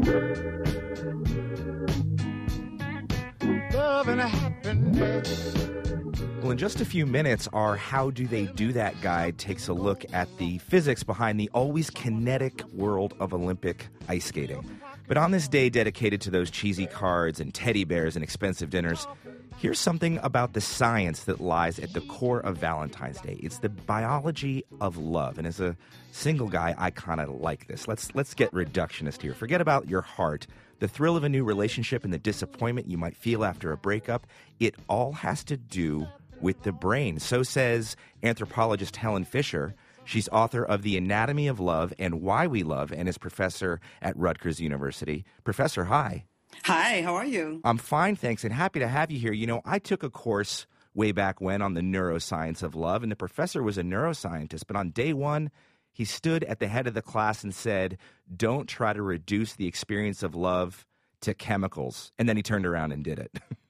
Love and happiness. Well, in just a few minutes, our How Do They Do That guide takes a look at the physics behind the always kinetic world of Olympic ice skating. But on this day dedicated to those cheesy cards and teddy bears and expensive dinners, here's something about the science that lies at the core of Valentine's Day. It's the biology of love. And as a single guy, I kind of like this. Let's get reductionist here. Forget about your heart, the thrill of a new relationship and the disappointment you might feel after a breakup. It all has to do with the brain. So says anthropologist Helen Fisher. She's author of The Anatomy of Love and Why We Love and is professor at Rutgers University. Professor, hi. Hi, how are you? I'm fine, thanks, and happy to have you here. You know, I took a course way back when on the neuroscience of love, and the professor was a neuroscientist. But on day one, he stood at the head of the class and said, don't try to reduce the experience of love to chemicals. And then he turned around and did it.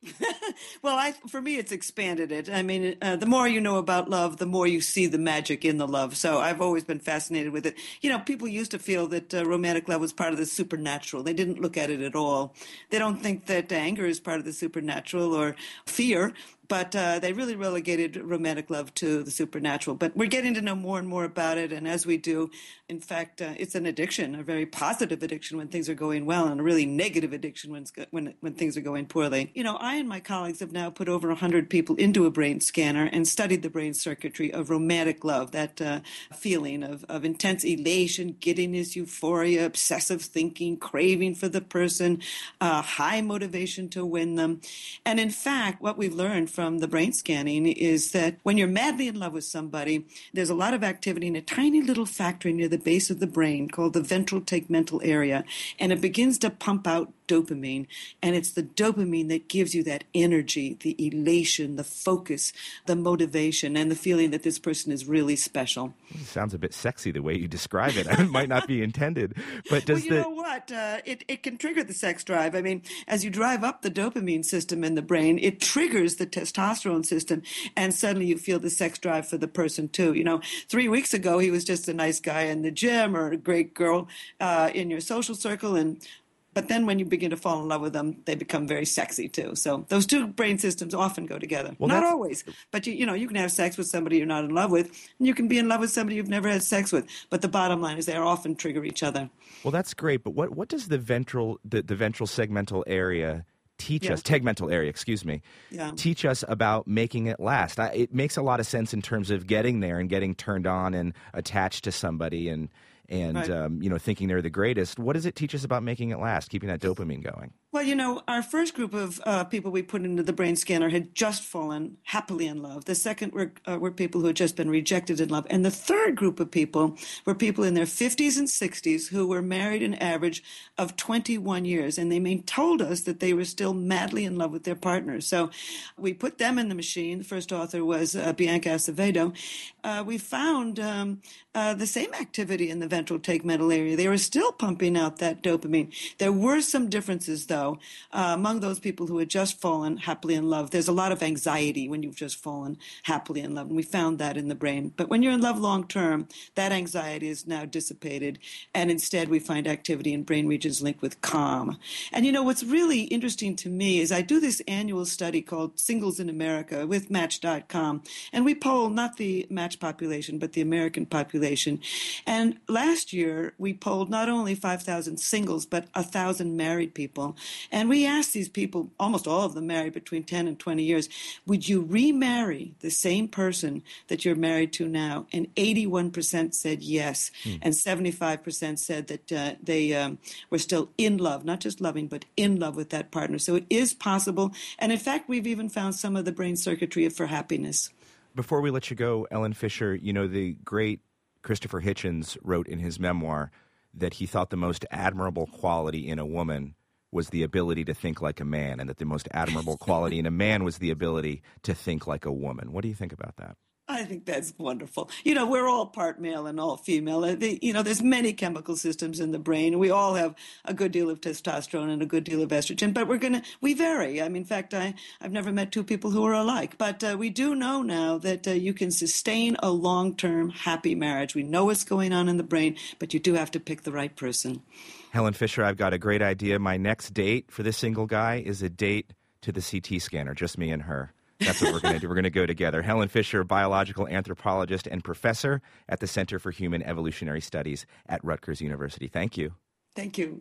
Well, for me, it's expanded it. I mean, the more you know about love, the more you see the magic in the love. So I've always been fascinated with it. You know, people used to feel that romantic love was part of the supernatural. They didn't look at it at all. They don't think that anger is part of the supernatural or fear. But they really relegated romantic love to the supernatural. But we're getting to know more and more about it. And as we do, in fact, it's an addiction, a very positive addiction when things are going well, and a really negative addiction when things are going poorly. You know, I and my colleagues have now put over 100 people into a brain scanner and studied the brain circuitry of romantic love, that feeling of intense elation, giddiness, euphoria, obsessive thinking, craving for the person, high motivation to win them. And in fact, what we've learned from the brain scanning is that when you're madly in love with somebody, there's a lot of activity in a tiny little factory near the base of the brain called the ventral tegmental area, and it begins to pump out dopamine, and it's the dopamine that gives you that energy, the elation, the focus, the motivation, and the feeling that this person is really special. It sounds a bit sexy the way you describe it. It might not be intended, but does know what? It can trigger the sex drive. I mean, as you drive up the dopamine system in the brain, it triggers the testosterone system, and suddenly you feel the sex drive for the person too. You know, 3 weeks ago he was just a nice guy in the gym or a great girl in your social circle, but then when you begin to fall in love with them, they become very sexy too. So those two brain systems often go together. Well, not always, but you can have sex with somebody you're not in love with, and you can be in love with somebody you've never had sex with. But the bottom line is they often trigger each other. Well, that's great. But what does the ventral segmental area teach us, tegmental area, teach us about making it last? It makes a lot of sense in terms of getting there and getting turned on and attached to somebody and right. Thinking they're the greatest. What does it teach us about making it last, keeping that dopamine going? Well, you know, our first group of people we put into the brain scanner had just fallen happily in love. The second were people who had just been rejected in love. And the third group of people were people in their 50s and 60s who were married an average of 21 years. And they told us that they were still madly in love with their partners. So we put them in the machine. The first author was Bianca Acevedo. We found the same activity in the ventral tegmental area. They were still pumping out that dopamine. There were some differences, though. Among those people who had just fallen happily in love, there's a lot of anxiety when you've just fallen happily in love, and we found that in the brain. But when you're in love long term, that anxiety is now dissipated, and instead we find activity in brain regions linked with calm. And you know, what's really interesting to me is I do this annual study called Singles in America with Match.com, and we poll not the Match population, but the American population. And last year, we polled not only 5,000 singles, but 1,000 married people. And we asked these people, almost all of them married between 10 and 20 years, would you remarry the same person that you're married to now? And 81% said yes. And 75% said that they were still in love, not just loving, but in love with that partner. So it is possible. And in fact, we've even found some of the brain circuitry for happiness. Before we let you go, Ellen Fisher, you know, the great Christopher Hitchens wrote in his memoir that he thought the most admirable quality in a woman was the ability to think like a man, and that the most admirable quality in a man was the ability to think like a woman. What do you think about that? I think that's wonderful. We're all part male and all female. There's many chemical systems in the brain. We all have a good deal of testosterone and a good deal of estrogen, but we vary. In fact, I've never met two people who are alike, but we do know now that you can sustain a long-term happy marriage. We know what's going on in the brain, but you do have to pick the right person. Helen Fisher, I've got a great idea. My next date for this single guy is a date to the CT scanner, just me and her. That's what we're going to do. We're going to go together. Helen Fisher, biological anthropologist and professor at the Center for Human Evolutionary Studies at Rutgers University. Thank you. Thank you.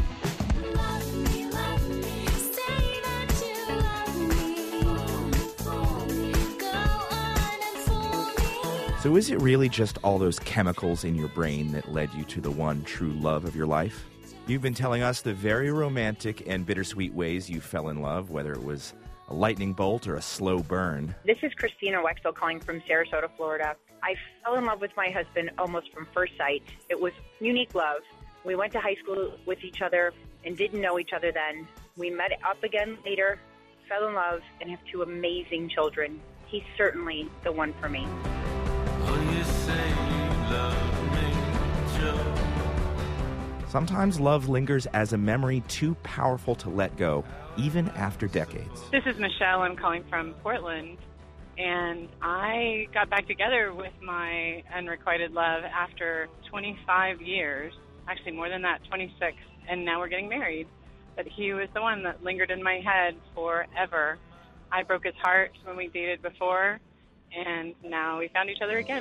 So is it really just all those chemicals in your brain that led you to the one true love of your life? You've been telling us the very romantic and bittersweet ways you fell in love, whether it was a lightning bolt or a slow burn. This is Christina Wexel calling from Sarasota, Florida. I fell in love with my husband almost from first sight. It was unique love. We went to high school with each other and didn't know each other then. We met up again later, fell in love, and have two amazing children. He's certainly the one for me. Oh, you say you love me, Joe. Sometimes love lingers as a memory too powerful to let go, even after decades. This is Michelle. I'm calling from Portland, and I got back together with my unrequited love after 25 years, actually more than that, 26, and now we're getting married. But he was the one that lingered in my head forever. I broke his heart when we dated before, and now we found each other again.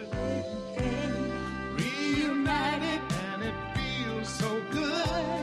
Reunited, and it feels so good.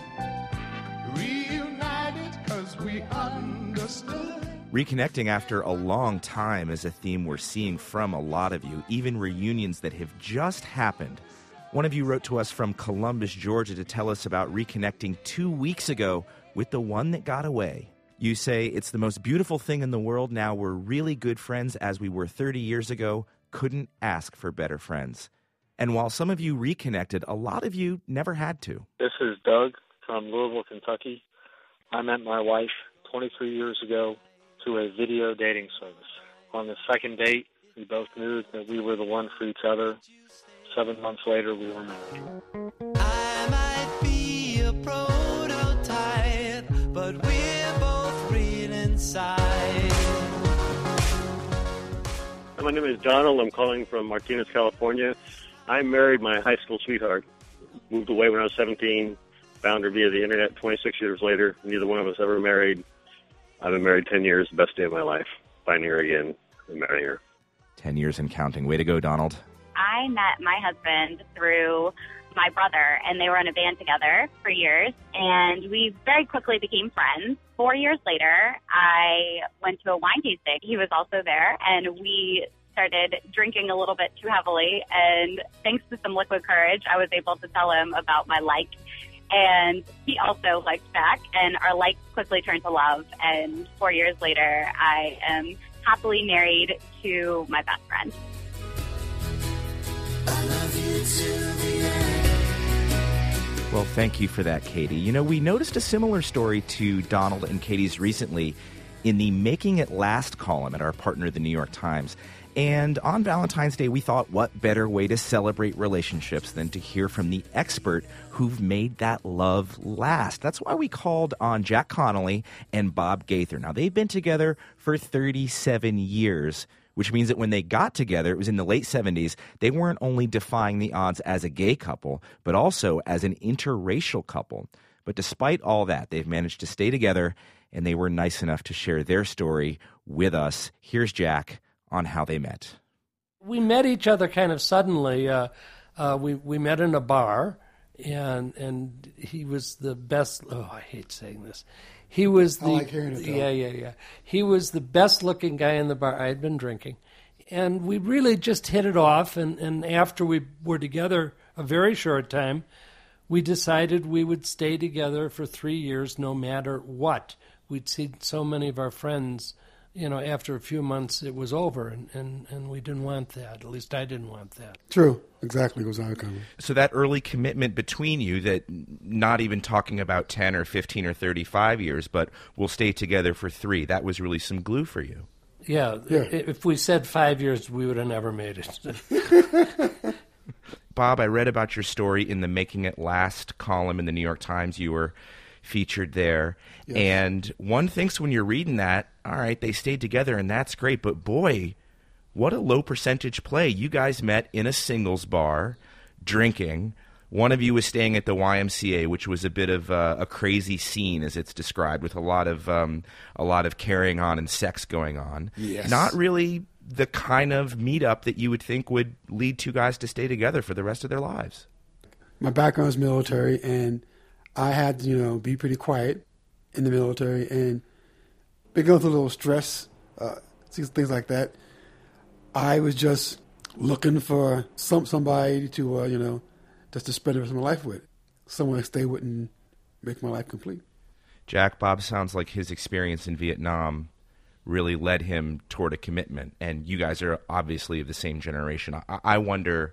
Reunited, 'cause we understood. Reconnecting after a long time is a theme we're seeing from a lot of you, even reunions that have just happened. One of you wrote to us from Columbus, Georgia, to tell us about reconnecting 2 weeks ago with the one that got away. You say, it's the most beautiful thing in the world now. We're really good friends as we were 30 years ago. Couldn't ask for better friends. And while some of you reconnected, a lot of you never had to. This is Doug from Louisville, Kentucky. I met my wife 23 years ago through a video dating service. On the second date, we both knew that we were the one for each other. 7 months later, we were married. I might be a prototype, but we're both real inside. My name is Donald. I'm calling from Martinez, California. I married my high school sweetheart. Moved away when I was 17. Found her via the internet 26 years later. Neither one of us ever married. I've been married 10 years, the best day of my life. Finding her again and marrying her. 10 years and counting. Way to go, Donald. I met my husband through my brother, and they were in a band together for years, and we very quickly became friends. 4 years later, I went to a wine tasting. He was also there, and we started drinking a little bit too heavily, and thanks to some liquid courage, I was able to tell him about my like, and he also liked back, and our like quickly turned to love, and 4 years later, I am happily married to my best friend. Well, thank you for that, Katie. You know, we noticed a similar story to Donald and Katie's recently in the Making It Last column at our partner, the New York Times. And on Valentine's Day, we thought, what better way to celebrate relationships than to hear from the expert who've made that love last. That's why we called on Jack Connolly and Bob Gaither. Now, they've been together for 37 years, which means that when they got together, it was in the late 70s, they weren't only defying the odds as a gay couple, but also as an interracial couple. But despite all that, they've managed to stay together, and they were nice enough to share their story with us. Here's Jack on how they met. We met each other kind of suddenly. We met in a bar, and he was the best. Oh, I hate saying this. He was the I like hearing it, though. Yeah. He was the best-looking guy in the bar. I had been drinking, and we really just hit it off. And after we were together a very short time, we decided we would stay together for 3 years, no matter what. We'd seen so many of our friends. You know, after a few months, it was over, and we didn't want that. At least I didn't want that. True. Exactly was our comment. So that early commitment between you, that not even talking about 10 or 15 or 35 years, but we'll stay together for 3, that was really some glue for you. Yeah. If we said 5 years, we would have never made it. Bob, I read about your story in the Making It Last column in the New York Times. You were featured there. Yes. And one thinks when you're reading that, all right, they stayed together and that's great, but boy, what a low percentage play. You guys met in a singles bar, drinking. One of you was staying at the YMCA, which was a bit of a crazy scene, as it's described, with a lot of carrying on and sex going on. Yes. Not really the kind of meetup that you would think would lead two guys to stay together for the rest of their lives. My background is military, and I had to, be pretty quiet in the military, and been going through a little stress, things like that. I was just looking for somebody to, just to spend the rest of my life with. Someone to stay with and make my life complete. Jack, Bob sounds like his experience in Vietnam really led him toward a commitment, and you guys are obviously of the same generation. I wonder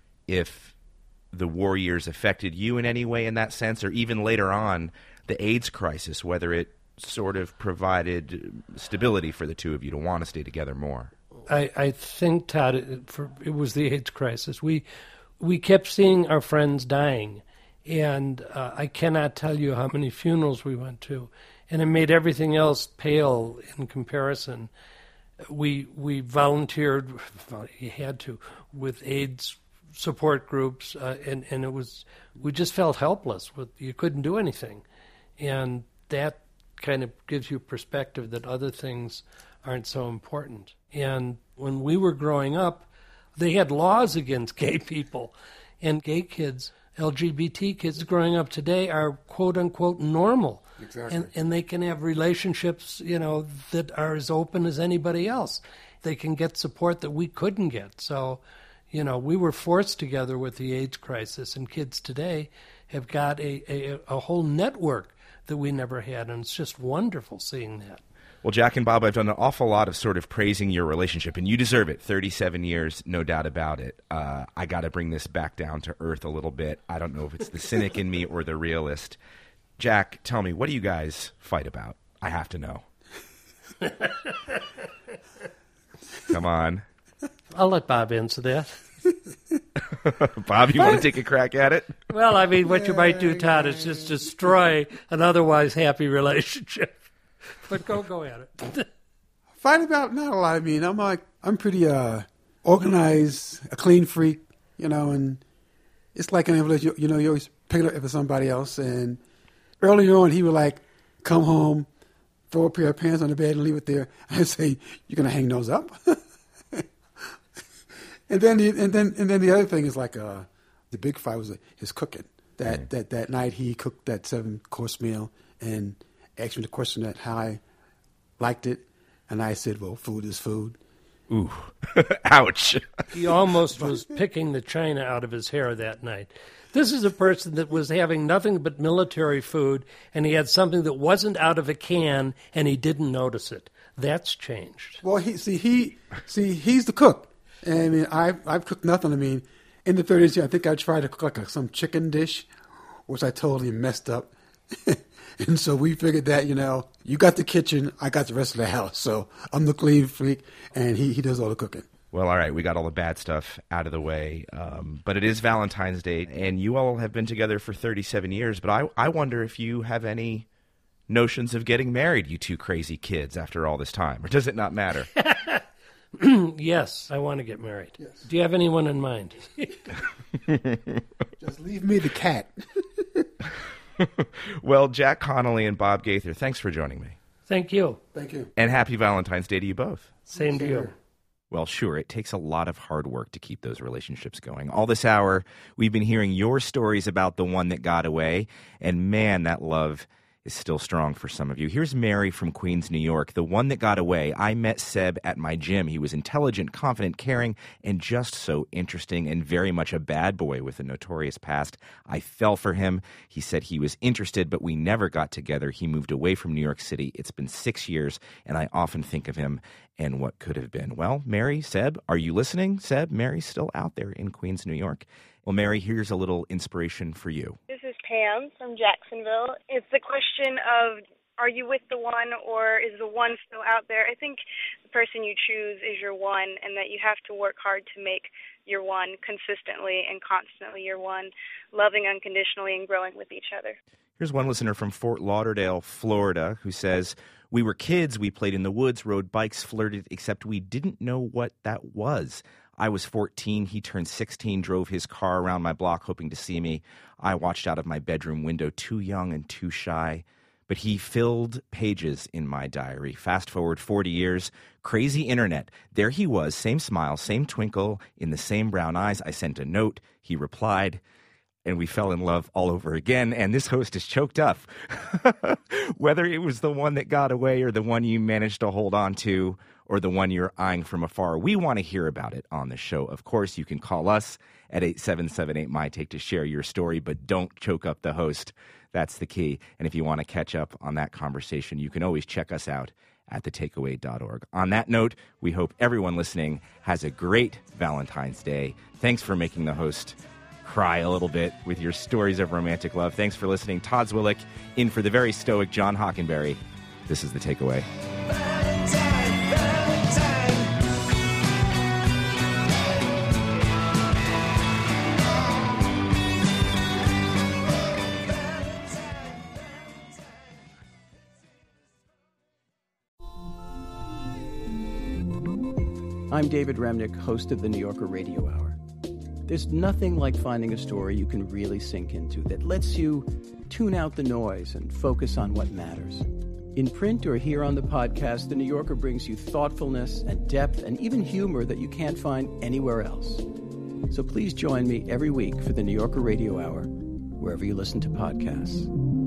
if the war years affected you in any way in that sense, or even later on, the AIDS crisis, whether it sort of provided stability for the two of you to want to stay together more. I think, Todd, it was the AIDS crisis. We kept seeing our friends dying, and I cannot tell you how many funerals we went to, and it made everything else pale in comparison. We volunteered, you had to, with AIDS support groups, and it was, we just felt helpless. You couldn't do anything, and that kind of gives you perspective that other things aren't so important. And when we were growing up, they had laws against gay people, and gay kids, LGBT kids growing up today are quote-unquote normal. Exactly. And they can have relationships, that are as open as anybody else. They can get support that we couldn't get. So, we were forced together with the AIDS crisis, and kids today have got a whole network that we never had, and it's just wonderful seeing that. Well, Jack and Bob, I've done an awful lot of sort of praising your relationship, and you deserve it. 37 years, no doubt about it. I got to bring this back down to earth a little bit. I don't know if it's the cynic in me or the realist. Jack, tell me, what do you guys fight about? I have to know. Come on. I'll let Bob answer that. Bob, you want to take a crack at it? Well, I mean, what you might do, Todd, is just destroy an otherwise happy relationship. But go at it. Fight about not a lot. I mean, I'm pretty organized, a clean freak, and it's like an envelope. You always pick it up for somebody else. And earlier on, he would come home, throw a pair of pants on the bed, and leave it there. I'd say, "You're gonna hang those up?" and then the other thing is the big fight was his cooking. That night he cooked that 7-course meal and asked me the question that how I liked it, and I said, well, food is food. Ooh, ouch. He almost was picking the china out of his hair that night. This is a person that was having nothing but military food, and he had something that wasn't out of a can, and he didn't notice it. That's changed. Well, he's the cook. And I mean, I've cooked nothing. I mean, in the 30s, I think I tried to cook some chicken dish, which I totally messed up. And so we figured that, you got the kitchen, I got the rest of the house. So I'm the clean freak, and he does all the cooking. Well, all right, we got all the bad stuff out of the way. But it is Valentine's Day, and you all have been together for 37 years. But I wonder if you have any notions of getting married, you two crazy kids, after all this time. Or does it not matter? Yes, I want to get married. Yes. Do you have anyone in mind? Just leave me the cat. Well, Jack Connolly and Bob Gaither, thanks for joining me. Thank you. Thank you. And happy Valentine's Day to you both. Same to you. Well, sure, it takes a lot of hard work to keep those relationships going. All this hour, we've been hearing your stories about the one that got away, and man, that love is still strong for some of you. Here's Mary from Queens, New York. The one that got away. I met Seb at my gym. He was intelligent, confident, caring, and just so interesting, and very much a bad boy with a notorious past. I fell for him. He said he was interested, but we never got together. He moved away from New York City. It's been 6 years, and I often think of him and what could have been. Well, Mary, Seb, are you listening? Seb, Mary's still out there in Queens, New York. Well, Mary, here's a little inspiration for you. This is Pam from Jacksonville. It's the question of, are you with the one, or is the one still out there? I think the person you choose is your one, and that you have to work hard to make your one consistently and constantly your one, loving unconditionally and growing with each other. Here's one listener from Fort Lauderdale, Florida, who says, we were kids, we played in the woods, rode bikes, flirted, except we didn't know what that was. I was 14, he turned 16, drove his car around my block hoping to see me. I watched out of my bedroom window, too young and too shy. But he filled pages in my diary. Fast forward 40 years, crazy internet. There he was, same smile, same twinkle, in the same brown eyes. I sent a note, he replied, and we fell in love all over again. And this host is choked up. Whether it was the one that got away or the one you managed to hold on to or the one you're eyeing from afar, we want to hear about it on the show. Of course, you can call us at 877-8-MY-TAKE to share your story, but don't choke up the host. That's the key. And if you want to catch up on that conversation, you can always check us out at thetakeaway.org. On that note, we hope everyone listening has a great Valentine's Day. Thanks for making the host cry a little bit with your stories of romantic love. Thanks for listening. Todd Zwillich in for the very stoic John Hockenberry. This is The Takeaway. I'm David Remnick, host of the New Yorker Radio Hour. There's nothing like finding a story you can really sink into that lets you tune out the noise and focus on what matters. In print or here on the podcast, The New Yorker brings you thoughtfulness and depth and even humor that you can't find anywhere else. So please join me every week for the New Yorker Radio Hour, wherever you listen to podcasts.